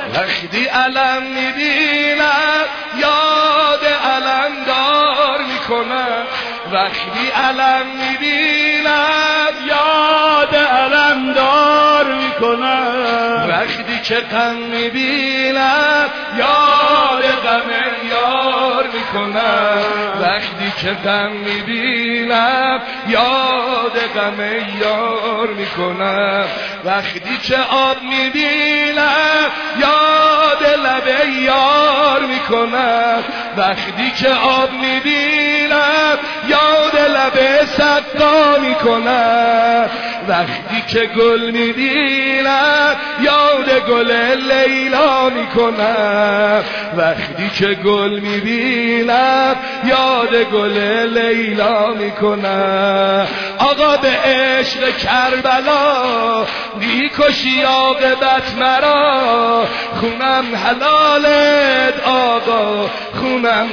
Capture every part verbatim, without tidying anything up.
وقتی علم میبینم یاد علمدار میکنم وقتی علم میبینم یاد علمدار میکنم وقتی که غم میبینم یاد غم یار میکنم وقتی که غم میبینم یاد غم یار میکنم وقتی که آب میبینم یاد لب یار میکنم وقتی که آب میبینم یاد لب صدا میکنم وقتی که گل میبینم یاد گل لیلا میکنم وقتی که گل میبینم یاد گل لیلا میکنم آقا به عشق کربلا میکشی عاقبت مرا خونم حلالت آقا خونم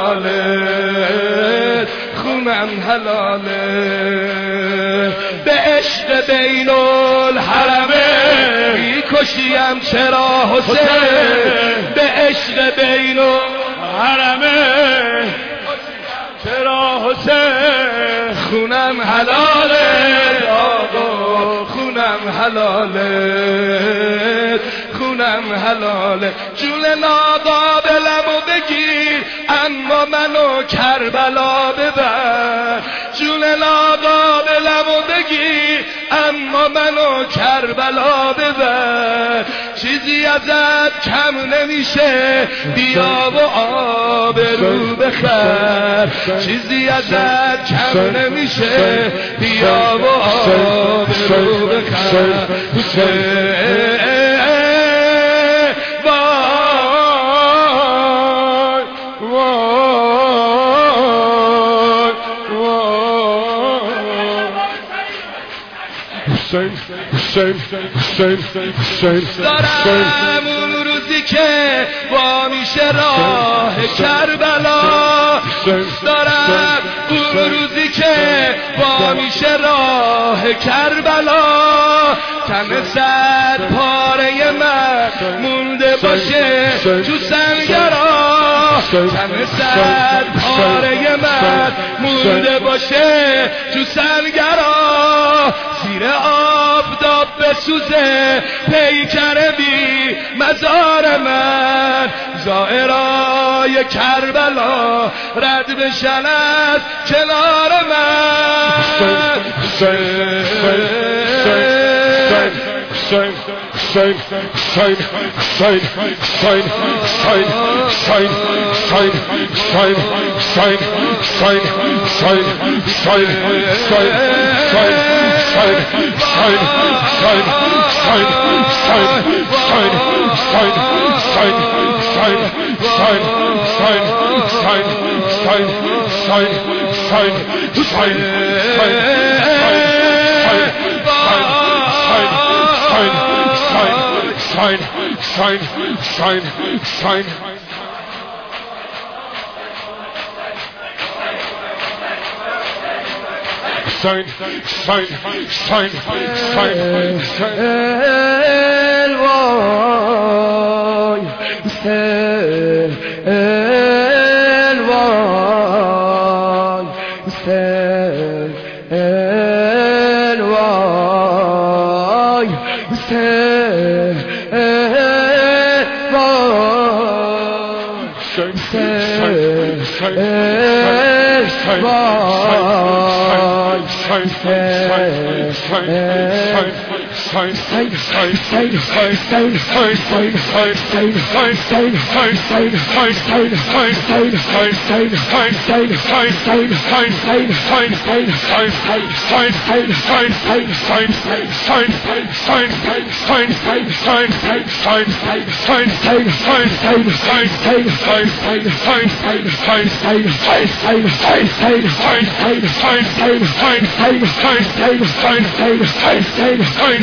حلالت خونم حلالت به عشق بین الحرمه میکشیم چرا حسین به عشق بین الحرمه چرا حسین خونم حلالت آقا خونم حلالت خونم حلاله جون ناقابلمو بگیر اما منو کربلا ببر جون ناقابلمو بگیر اما منو کربلا ببر چیزی ازت کم نمیشه بیا و آب رو بخر چیزی ازت کم نمیشه بیا و آب رو بخر دارم اون روزی که با میشه راه کربلا دارم اون روزی که با میشه راه کربلا تن صد پاره من مونده باشه تو سنگرا تن صد پاره من مونده باشه تو سنگرا زیر آفتاب بسوزه پیکر بی مزار من زائرای کربلا رد بشن از کنار من Hussein, Hussein, Hussein, Hussein, Hussein, Hussein, Hussein, Hussein, Hussein, Hussein, Hussein, Hussein, Hussein, Hussein, Sign, sign, sign, sign. Sign, sign, sign, sign, sign. الوای حسین الوای حسین الوای حسین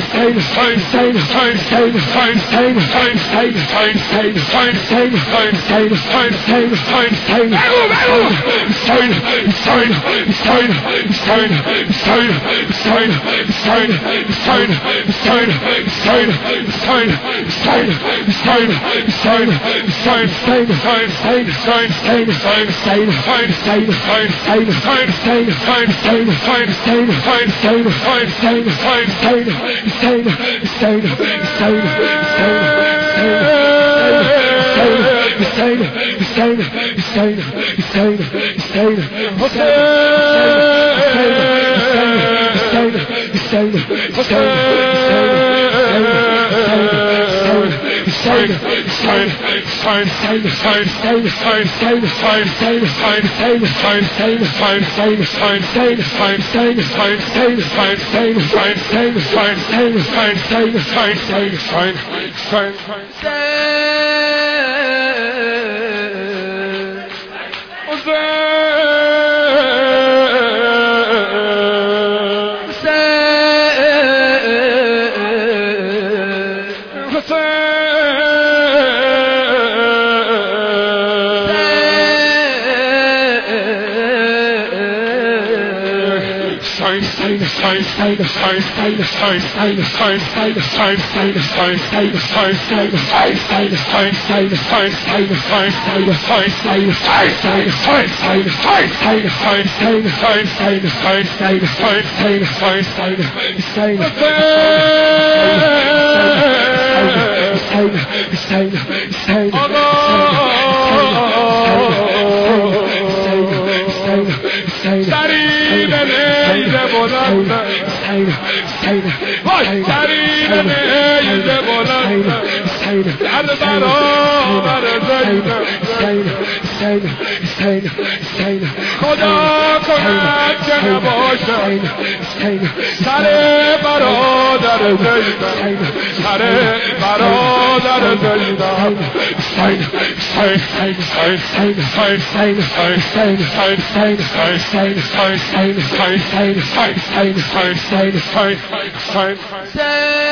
Say